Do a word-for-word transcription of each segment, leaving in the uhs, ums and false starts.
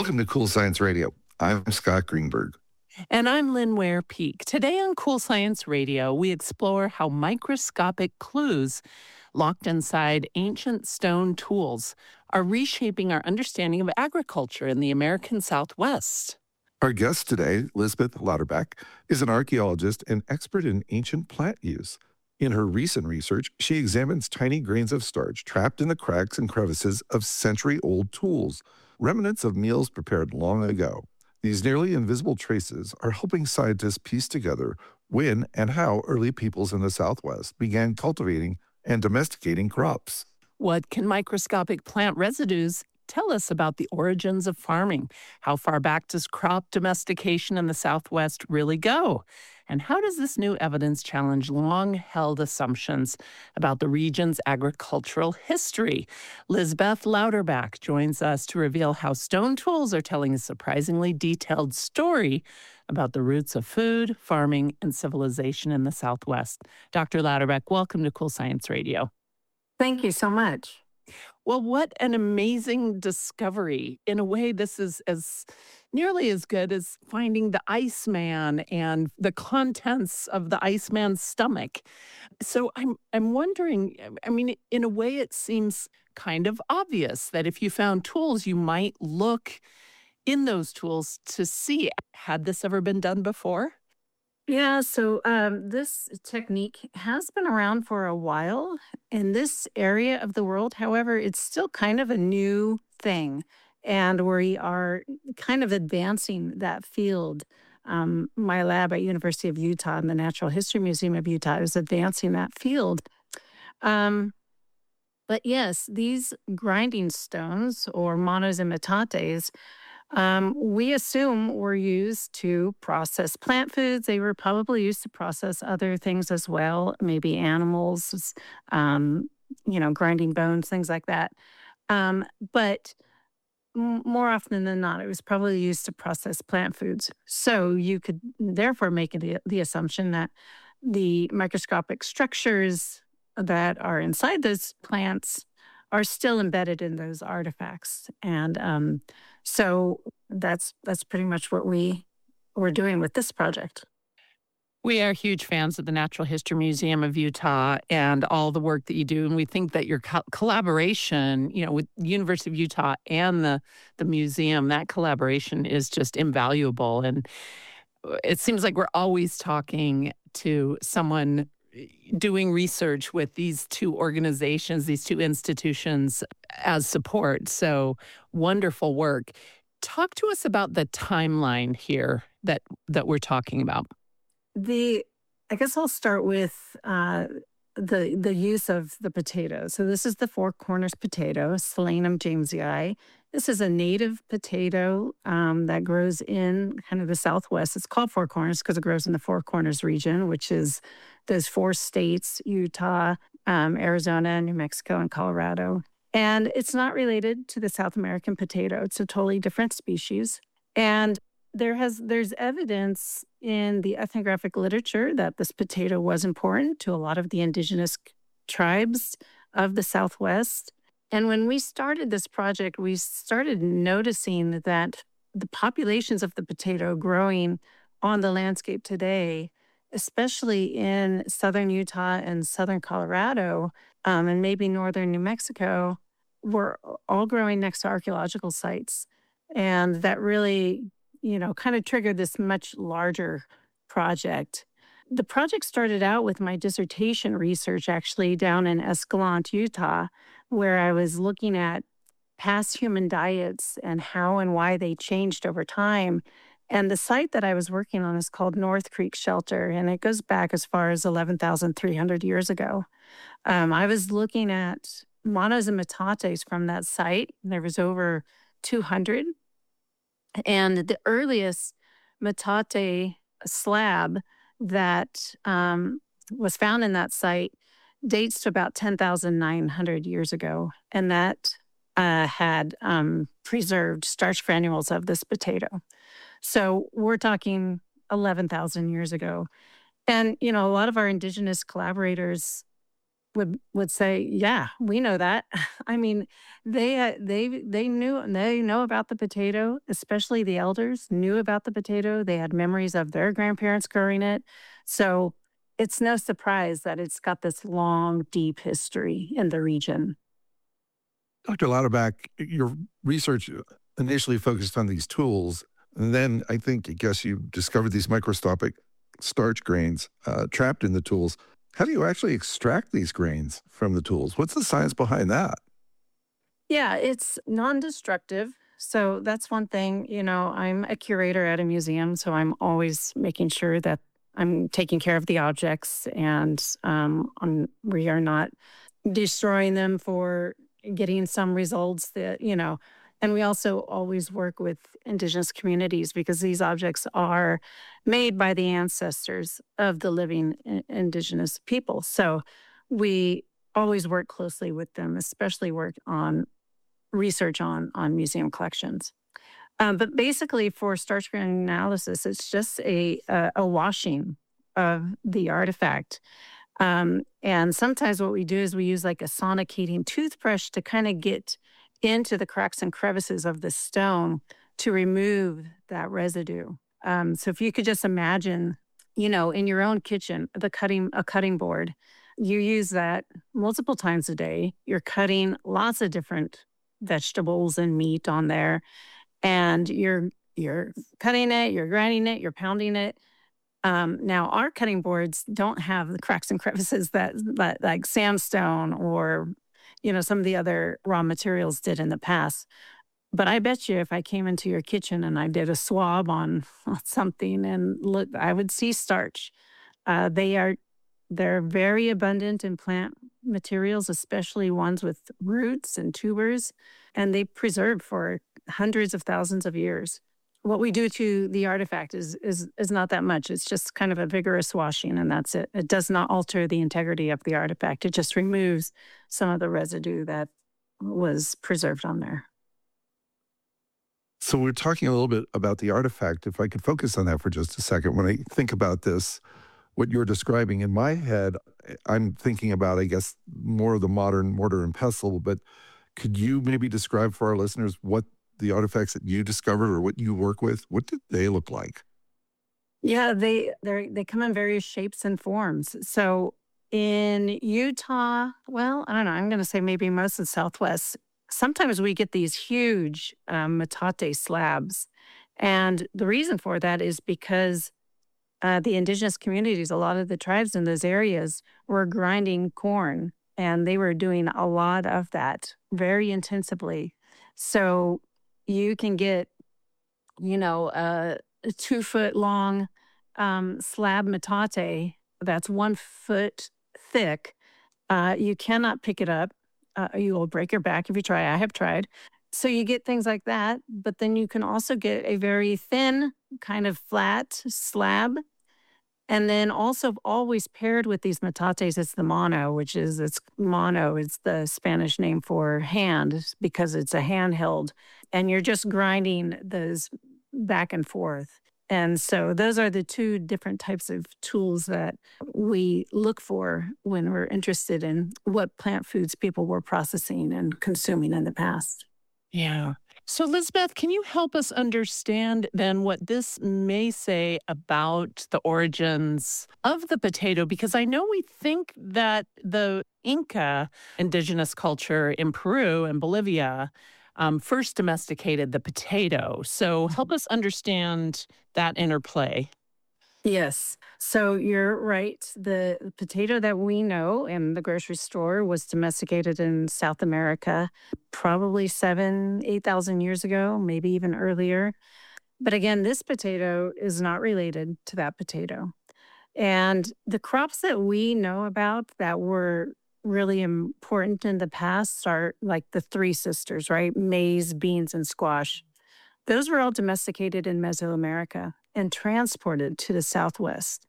Welcome to Cool Science Radio. I'm Scott Greenberg. And I'm Lynn Ware Peak. Today on Cool Science Radio, we explore how microscopic clues locked inside ancient stone tools are reshaping our understanding of agriculture in the American Southwest. Our guest today, Lisbeth Louderback, is an archaeologist and expert in ancient plant use. In her recent research, she examines tiny grains of starch trapped in the cracks and crevices of century-old tools, remnants of meals prepared long ago. These nearly invisible traces are helping scientists piece together when and how early peoples in the Southwest began cultivating and domesticating crops. What can microscopic plant residues tell us about the origins of farming? How far back does crop domestication in the Southwest really go? And how does this new evidence challenge long-held assumptions about the region's agricultural history? Lisbeth Louderback joins us to reveal how stone tools are telling a surprisingly detailed story about the roots of food, farming, and civilization in the Southwest. Doctor Louderback, welcome to Cool Science Radio. Thank you so much. Well, what an amazing discovery. In a way, this is as nearly as good as finding the Iceman and the contents of the Iceman's stomach. So I'm I'm wondering, I mean, in a way, it seems kind of obvious that if you found tools, you might look in those tools to see, had this ever been done before? Yeah, so um, this technique has been around for a while in this area of the world. However, it's still kind of a new thing, and we are kind of advancing that field. Um, my lab at University of Utah and the Natural History Museum of Utah is advancing that field. Um, but yes, these grinding stones, or manos and metates, Um, we assume were used to process plant foods. They were probably used to process other things as well, maybe animals, um, you know, grinding bones, things like that. Um, but m- more often than not, it was probably used to process plant foods. So you could therefore make it the assumption that the microscopic structures that are inside those plants are still embedded in those artifacts. And um, so that's that's pretty much what we were doing with this project. We are huge fans of the Natural History Museum of Utah and all the work that you do. And we think that your co- collaboration, you know, with University of Utah and the, the museum, that collaboration is just invaluable. And it seems like we're always talking to someone doing research with these two organizations, these two institutions as support. So wonderful work. Talk to us about the timeline here that that we're talking about. The I guess I'll start with uh, the the use of the potato. So this is the Four Corners potato, Solanum jamesii. This is a native potato um, that grows in kind of the Southwest. It's called Four Corners because it grows in the Four Corners region, which is those four states: Utah, um, Arizona, New Mexico, and Colorado. And it's not related to the South American potato. It's a totally different species. And there has there's evidence in the ethnographic literature that this potato was important to a lot of the indigenous tribes of the Southwest. And when we started this project, we started noticing that the populations of the potato growing on the landscape today, especially in southern Utah and southern Colorado, um, and maybe northern New Mexico, were all growing next to archaeological sites. And that really, you know, kind of triggered this much larger project. The project started out with my dissertation research actually down in Escalante, Utah, where I was looking at past human diets and how and why they changed over time. And the site that I was working on is called North Creek Shelter, and it goes back as far as eleven thousand three hundred years ago. Um, I was looking at manos and metates from that site. There was over two hundred. And the earliest metate slab that um, was found in that site dates to about ten thousand nine hundred years ago. And that uh, had um, preserved starch granules of this potato. So we're talking eleven thousand years ago. And, you know, a lot of our indigenous collaborators would would say, "Yeah, we know that." I mean, they uh, they they knew they know about the potato, especially the elders knew about the potato. They had memories of their grandparents growing it. So it's no surprise that it's got this long, deep history in the region. Doctor Lauterbach, your research initially focused on these tools, and then I think, I guess you discovered these microscopic starch grains uh, trapped in the tools. How do you actually extract these grains from the tools? What's the science behind that? Yeah, it's non-destructive. So that's one thing, you know, I'm a curator at a museum, so I'm always making sure that I'm taking care of the objects and um, on, we are not destroying them for getting some results that, you know, and we also always work with indigenous communities because these objects are made by the ancestors of the living i- indigenous people. So we always work closely with them, especially work on research on on museum collections. Um, but basically, for starch grain analysis, it's just a a, a washing of the artifact. Um, and sometimes what we do is we use like a sonic heating toothbrush to kind of get into the cracks and crevices of the stone to remove that residue. Um, so if you could just imagine, you know, in your own kitchen, the cutting a cutting board, you use that multiple times a day. You're cutting lots of different vegetables and meat on there, and you're you're cutting it, you're grinding it, you're pounding it. Um, now, our cutting boards don't have the cracks and crevices that, that like sandstone or, you know, some of the other raw materials did in the past. But I bet you if I came into your kitchen and I did a swab on something and look, I would see starch. Uh, they are they're very abundant in plant materials, especially ones with roots and tubers, and they preserve for hundreds of thousands of years. What we do to the artifact is is is not that much. It's just kind of a vigorous washing, and that's it. It does not alter the integrity of the artifact. It just removes some of the residue that was preserved on there. So we're talking a little bit about the artifact. If I could focus on that for just a second. When I think about this, what you're describing in my head, I'm thinking about, I guess, more of the modern mortar and pestle, but could you maybe describe for our listeners what the artifacts that you discovered or what you work with, what did they look like? Yeah, they they they come in various shapes and forms. So in Utah, well, I don't know, I'm going to say maybe most of the Southwest, sometimes we get these huge um, metate slabs. And the reason for that is because uh, the indigenous communities, a lot of the tribes in those areas were grinding corn and they were doing a lot of that very intensively. So you can get, you know, a, a two foot long um, slab metate that's one foot thick. Uh, you cannot pick it up. Uh, you will break your back if you try. I have tried. So you get things like that, but then you can also get a very thin, kind of flat slab. And then also always paired with these metates, it's the mano, which is it's mano, it's the Spanish name for hand because it's a handheld. And you're just grinding those back and forth. And so those are the two different types of tools that we look for when we're interested in what plant foods people were processing and consuming in the past. Yeah. So, Elizabeth, can you help us understand then what this may say about the origins of the potato? Because I know we think that the Inca indigenous culture in Peru and Bolivia um, first domesticated the potato. So, help us understand that interplay. Yes. So you're right. The potato that we know in the grocery store was domesticated in South America probably seven, eight thousand years ago, maybe even earlier. But again, this potato is not related to that potato. And the crops that we know about that were really important in the past are like the three sisters, right? Maize, beans, and squash. Those were all domesticated in Mesoamerica and transported to the Southwest.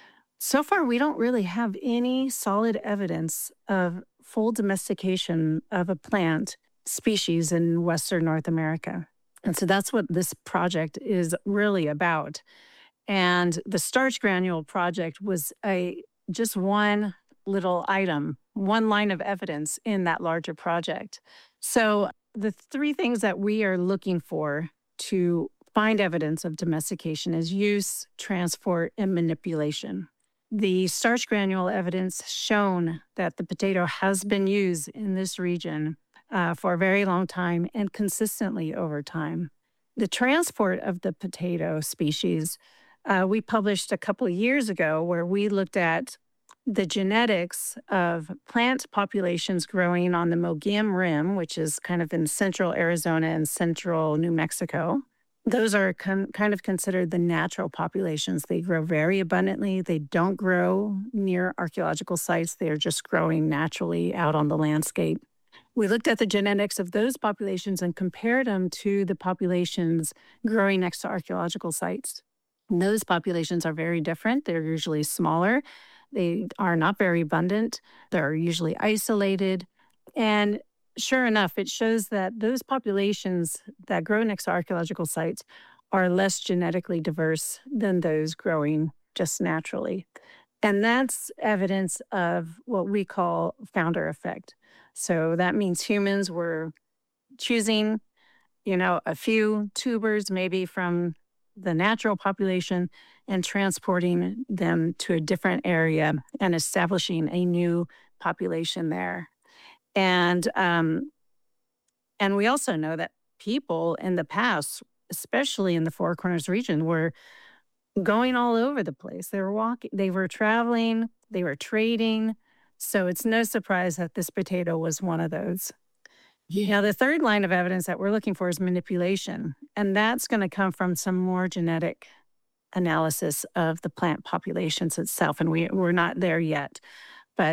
So far, we don't really have any solid evidence of full domestication of a plant species in Western North America. And so that's what this project is really about. And the Starch Granule Project was a just one little item, one line of evidence in that larger project. So the three things that we are looking for to find evidence of domestication is use, transport, and manipulation. The starch granule evidence shown that the potato has been used in this region uh, for a very long time and consistently over time. The transport of the potato species, uh, we published a couple of years ago where we looked at the genetics of plant populations growing on the Mogollon Rim, which is kind of in central Arizona and central New Mexico. Those are con- kind of considered the natural populations. They grow very abundantly. They don't grow near archaeological sites. They are just growing naturally out on the landscape. We looked at the genetics of those populations and compared them to the populations growing next to archaeological sites. And those populations are very different. They're usually smaller. They are not very abundant. They're usually isolated. And sure enough, it shows that those populations that grow next to archaeological sites are less genetically diverse than those growing just naturally. And that's evidence of what we call founder effect. So that means humans were choosing, you know, a few tubers maybe from the natural population and transporting them to a different area and establishing a new population there. And um, and we also know that people in the past, especially in the Four Corners region, were going all over the place. They were walking, they were traveling, they were trading. So it's no surprise that this potato was one of those. Yeah. Now, the third line of evidence that we're looking for is manipulation. And that's going to come from some more genetic analysis of the plant populations itself. And we, we're not there yet. But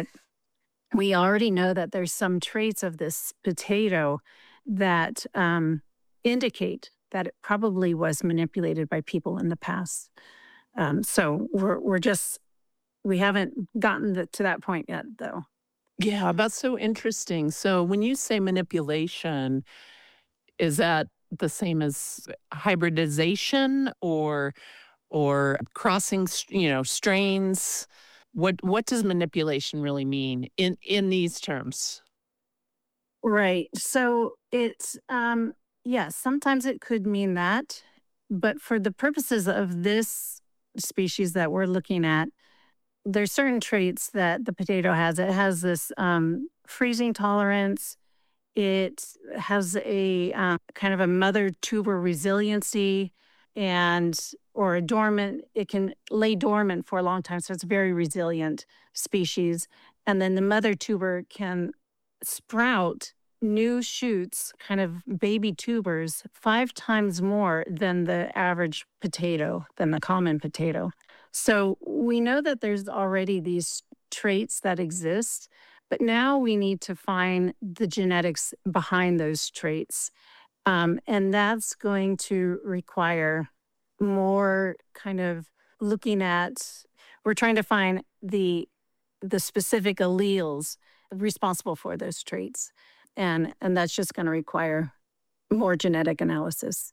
we already know that there's some traits of this potato that um, indicate that it probably was manipulated by people in the past. Um, so we're we're just, we haven't gotten the, to that point yet, though. Yeah, that's so interesting. So when you say manipulation, is that the same as hybridization or or crossing, you know, strains? What what does manipulation really mean in, in these terms? Right. So it's, um, yes, sometimes it could mean that. But for the purposes of this species that we're looking at, there's certain traits that the potato has. It has this um, freezing tolerance. It has a um, kind of a mother tuber resiliency and or a dormant, it can lay dormant for a long time. So it's a very resilient species. And then the mother tuber can sprout new shoots, kind of baby tubers, five times more than the average potato, than the common potato. So we know that there's already these traits that exist, but now we need to find the genetics behind those traits. Um, and that's going to require more kind of looking at, we're trying to find the the specific alleles responsible for those traits. And, and that's just going to require more genetic analysis.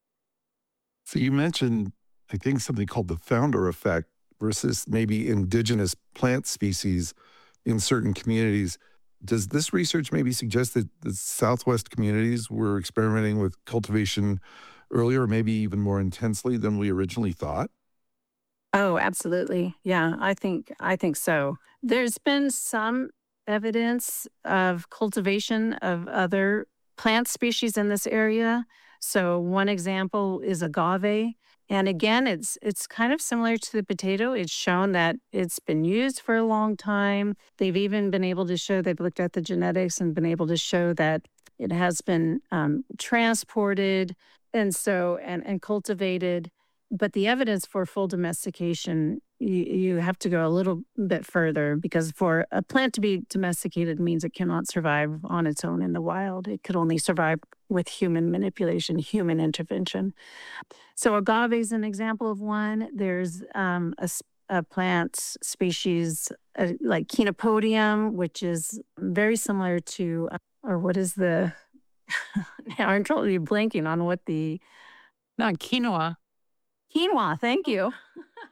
So you mentioned, I think, something called the founder effect versus maybe indigenous plant species in certain communities. Does this research maybe suggest that the Southwest communities were experimenting with cultivation earlier, maybe even more intensely than we originally thought? Oh, absolutely. Yeah, I think I think so. There's been some evidence of cultivation of other plant species in this area. So one example is agave. And again, it's it's kind of similar to the potato. It's shown that it's been used for a long time. They've even been able to show, they've looked at the genetics and been able to show that it has been um, transported and so and, and cultivated. But the evidence for full domestication, you, you have to go a little bit further, because for a plant to be domesticated means it cannot survive on its own in the wild. It could only survive with human manipulation, human intervention. So agave is an example of one. There's um, a, a plant species uh, like Chenopodium, which is very similar to, uh, or what is the, now I'm totally blanking on what the, Not quinoa. quinoa, thank you.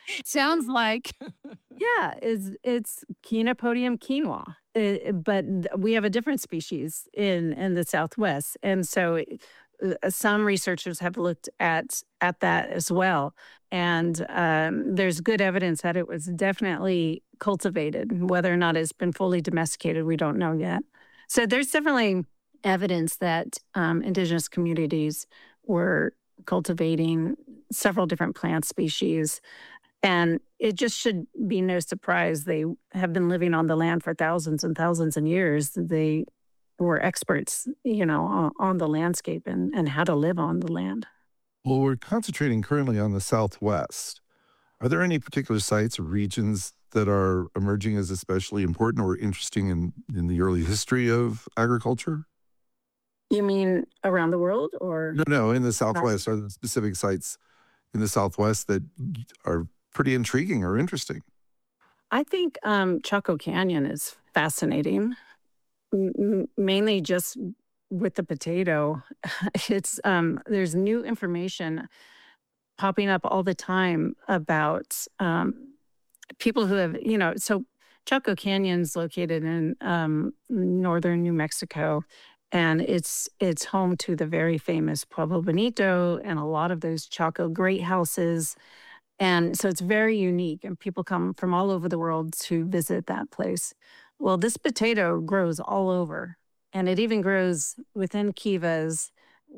Sounds like. Yeah, it's it's Chenopodium quinoa, uh, but th- we have a different species in in the Southwest, and so uh, some researchers have looked at at that as well, and um, there's good evidence that it was definitely cultivated. Whether or not it's been fully domesticated, we don't know yet. So there's definitely evidence that um, indigenous communities were cultivating several different plant species, and it just should be no surprise. They have been living on the land for thousands and thousands of years. They were experts, you know, on, on the landscape and, and how to live on the land. Well, we're concentrating currently on the Southwest. Are there any particular sites or regions that are emerging as especially important or interesting in, in the early history of agriculture? You mean around the world or? No, no, in the Southwest. Are there specific sites in the Southwest that are pretty intriguing or interesting? I think um, Chaco Canyon is fascinating, m- m- mainly just with the potato. It's um, there's new information popping up all the time about um, people who have, you know, so Chaco Canyon's located in um, northern New Mexico, and it's it's home to the very famous Pueblo Bonito and a lot of those Chaco great houses. And so it's very unique, and people come from all over the world to visit that place. Well, this potato grows all over, and it even grows within kivas,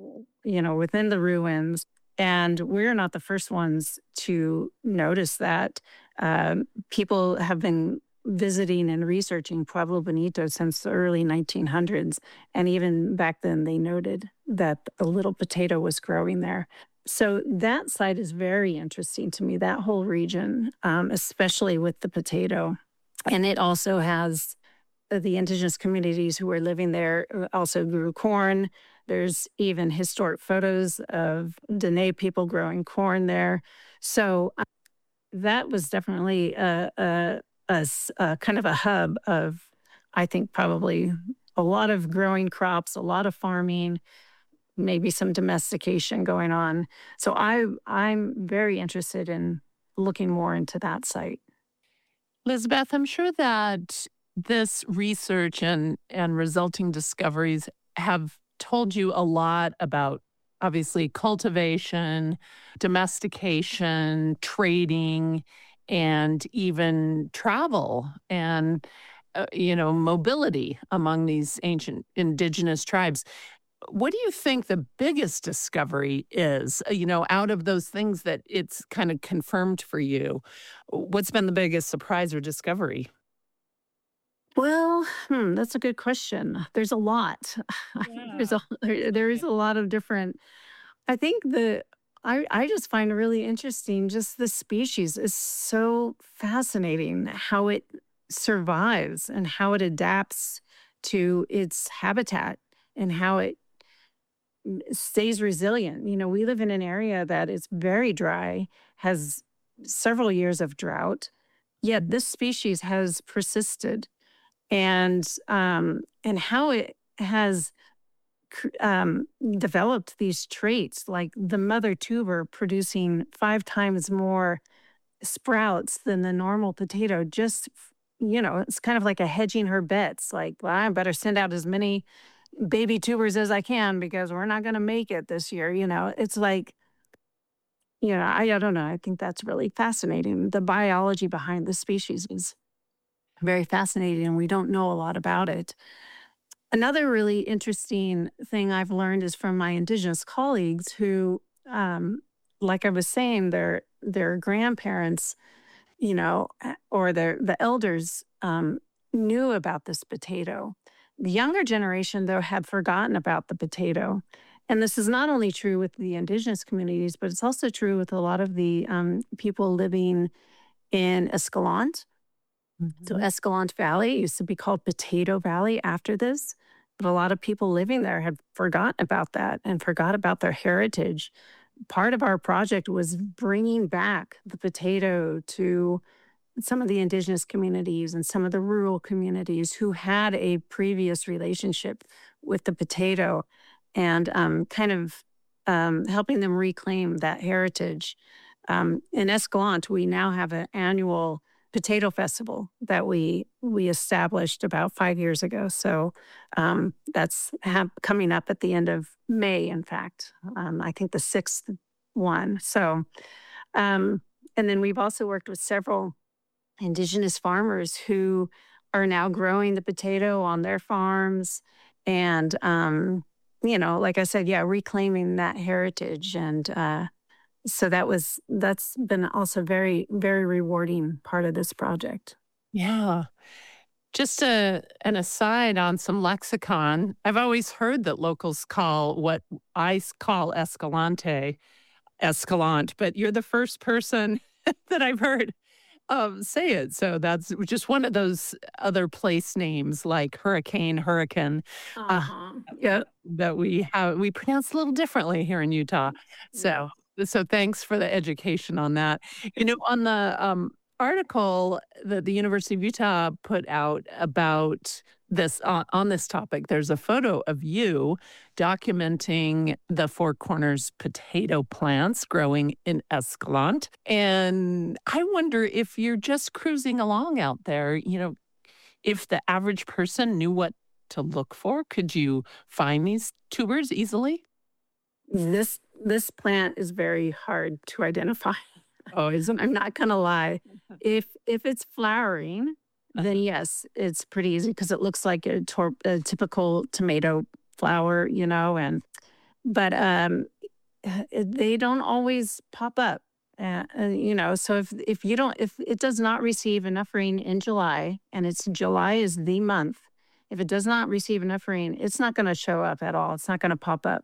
you know, within the ruins. And we're not the first ones to notice that. Um, people have been visiting and researching Pueblo Bonito since the early nineteen hundreds. And even back then, they noted that a little potato was growing there. So that site is very interesting to me, that whole region, um, especially with the potato. And it also has uh, the indigenous communities who were living there uh, also grew corn. There's even historic photos of Dene people growing corn there. So uh, that was definitely a, a, a s- a kind of a hub of, I think, probably a lot of growing crops, a lot of farming, maybe some domestication going on. So I I'm very interested in looking more into that site. Elizabeth, I'm sure that this research and, and resulting discoveries have told you a lot about obviously cultivation, domestication, trading, and even travel and uh, you know mobility among these ancient indigenous tribes. What do you think the biggest discovery is, uh, you know, out of those things that it's kind of confirmed for you? What's been the biggest surprise or discovery? Well, hmm, that's a good question. There's a lot. I think there's Yeah. a there, there is a lot of different. I think the I I just find really interesting just the species is so fascinating how it survives and how it adapts to its habitat and how it stays resilient. You know, we live in an area that is very dry, has several years of drought, yet this species has persisted. And um, and how it has cr- um, developed these traits, like the mother tuber producing five times more sprouts than the normal potato. Just f- you know, it's kind of like a hedging her bets. Like, well, I better send out as many baby tubers as I can because we're not going to make it this year. You know, it's like, you know, I, I don't know. I think that's really fascinating. The biology behind the species is very fascinating, and we don't know a lot about it. Another really interesting thing I've learned is from my indigenous colleagues who, um, like I was saying, their their grandparents, you know, uh, or their the elders um, knew about this potato. The younger generation, though, had forgotten about the potato. And this is not only true with the indigenous communities, but it's also true with a lot of the um, people living in Escalante. So Mhm. Escalante Valley used to be called Potato Valley after this. But a lot of people living there had forgotten about that and forgot about their heritage. Part of our project was bringing back the potato to some of the indigenous communities and some of the rural communities who had a previous relationship with the potato, and um, kind of um, helping them reclaim that heritage. um, in Escalante, we now have an annual potato festival that we we established about five years ago. So um, that's ha- coming up at the end of May. In fact, um, I think the sixth one. So, um, and then we've also worked with several indigenous farmers who are now growing the potato on their farms, and um, you know, like I said, yeah, reclaiming that heritage. And uh, so that was that's been also very very rewarding part of this project. Yeah. Just a, an aside on some lexicon. I've always heard that locals call what I s- call Escalante, Escalante, but you're the first person that I've heard um, say it. So that's just one of those other place names like hurricane, hurricane, uh, Uh-huh. Yeah. that we have, we pronounce a little differently here in Utah. Yeah. So, so thanks for the education on that. You know, on the um, article that the University of Utah put out about this uh, on this topic, there's a photo of you documenting the Four Corners potato plants growing in Escalante. And I wonder if you're just cruising along out there, you know, if the average person knew what to look for, could you find these tubers easily? This this plant is very hard to identify. Oh, isn't I'm not gonna lie. If if it's flowering, then Uh-huh. yes, it's pretty easy because it looks like a, tor- a typical tomato flower, you know. And but um, uh, they don't always pop up. Uh, uh, you know, so if if you don't, if it does not receive enough rain in July, and it's July is the month, if it does not receive enough rain, it's not going to show up at all. It's not going to pop up.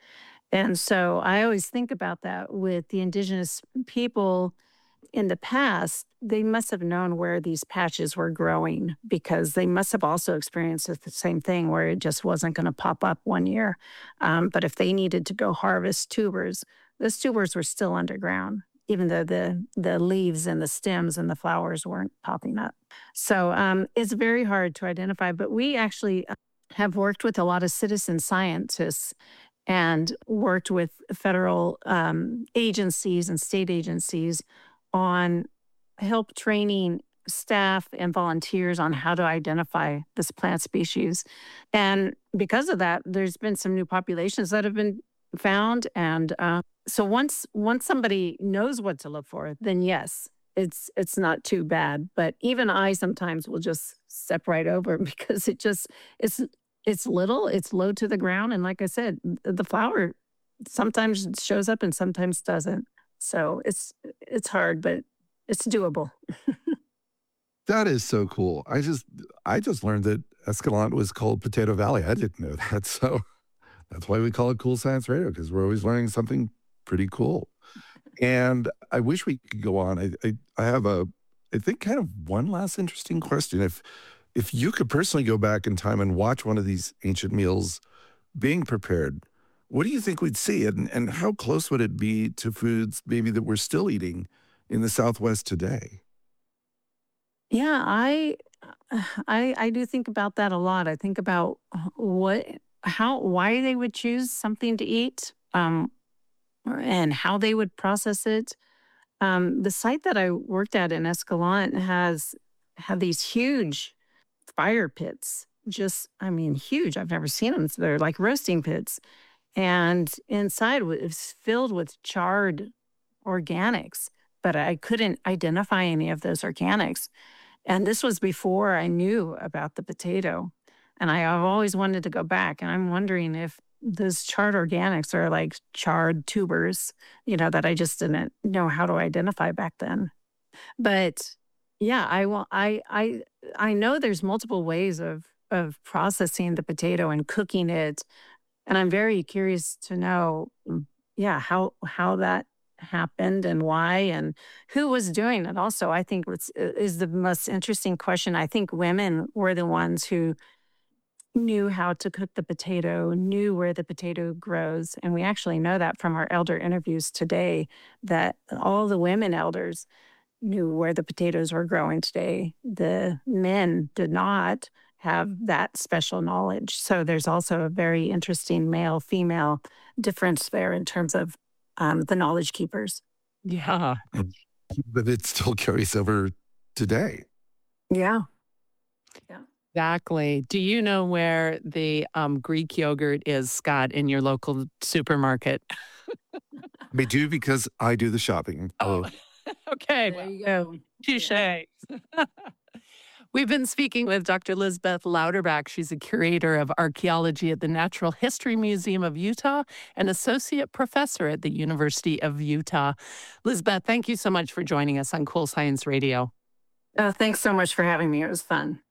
And so I always think about that with the indigenous people in the past. They must have known where these patches were growing because they must have also experienced the same thing where it just wasn't going to pop up one year. Um, but if they needed to go harvest tubers, those tubers were still underground, even though the the leaves and the stems and the flowers weren't popping up. So um, it's very hard to identify. But we actually uh, have worked with a lot of citizen scientists and worked with federal um, agencies and state agencies on help training staff and volunteers on how to identify this plant species. And because of that, there's been some new populations that have been found. And uh, so once once somebody knows what to look for, then yes, it's it's not too bad. But even I sometimes will just step right over because it just it's it's little, it's low to the ground, and like I said, the flower sometimes shows up and sometimes doesn't. So it's it's hard, but it's doable. That is so cool. I just I just learned that Escalante was called Potato Valley. I didn't know that. So that's why we call it Cool Science Radio, because we're always learning something pretty cool. And I wish we could go on. I, I I have a I think kind of one last interesting question. If if you could personally go back in time and watch one of these ancient meals being prepared, what do you think we'd see? And and how close would it be to foods maybe that we're still eating in the Southwest today? Yeah, I I I do think about that a lot. I think about uh, what how why they would choose something to eat, um, or- and how they would process it. Um, the site that I worked at in Escalante has had these huge fire pits. Just, I mean, huge. I've never seen them. So they're like roasting pits, and inside was filled with charred organics. But I couldn't identify any of those organics. And this was before I knew about the potato. And I, I've always wanted to go back. And I'm wondering if those charred organics are like charred tubers, you know, that I just didn't know how to identify back then. But yeah, I will I I I know there's multiple ways of of processing the potato and cooking it. And I'm very curious to know, mm, yeah, how how that happened and why and who was doing it. Also, I think what's is the most interesting question. I think women were the ones who knew how to cook the potato, knew where the potato grows. And we actually know that from our elder interviews today, that all the women elders knew where the potatoes were growing today. The men did not have that special knowledge. So there's also a very interesting male female difference there in terms of um, the knowledge keepers. Yeah. And, but it still carries over today. Yeah. Exactly. Do you know where the um, Greek yogurt is, Scott, in your local supermarket? I do because I do the shopping. Oh, okay. There Well, you go. touche. We've been speaking with Doctor Lizbeth Louderback. She's a curator of archaeology at the Natural History Museum of Utah and associate professor at the University of Utah. Lizbeth, thank you so much for joining us on Cool Science Radio. Oh, thanks so much for having me. It was fun.